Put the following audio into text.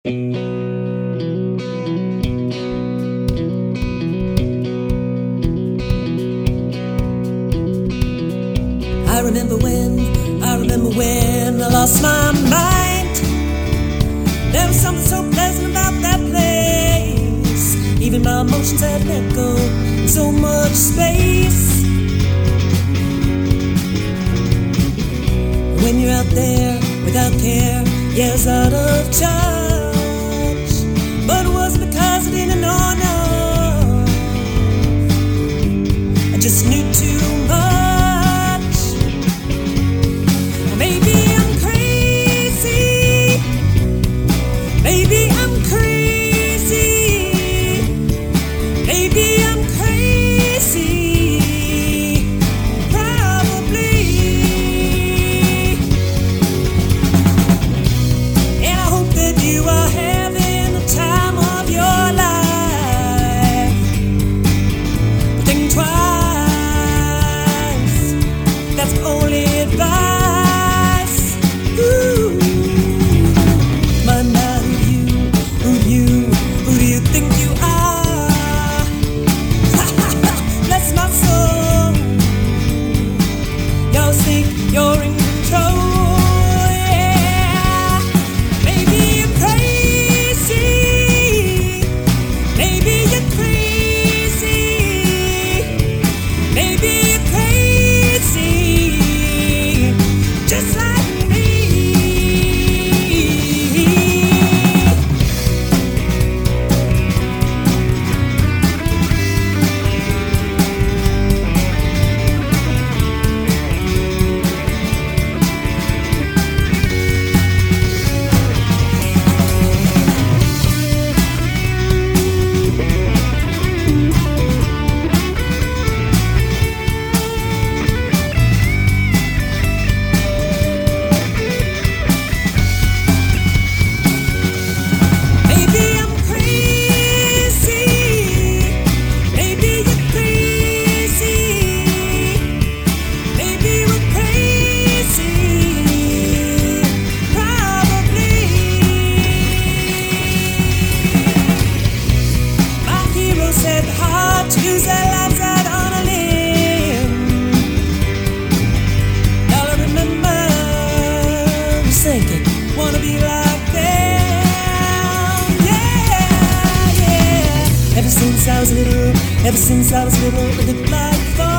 I remember when I lost my mind. There was something so pleasant about that place. Even my emotions had let go so much space. When you're out there without care, yeah, it's out of touch. But it wasn't because I didn't know enough. I just knew too much. Maybe I'm crazy. Maybe I'm crazy. Maybe I'm crazy. Probably. And I hope that you are having the time of your life. Think twice. That's only advice. You're in control, yeah. Maybe you're crazy. Maybe you're crazy. Maybe you're crazy. Just like me. To use their lives out on a limb. All I remember was thinking, wanna be like them. Yeah, yeah. Ever since I was little, it looked like fun.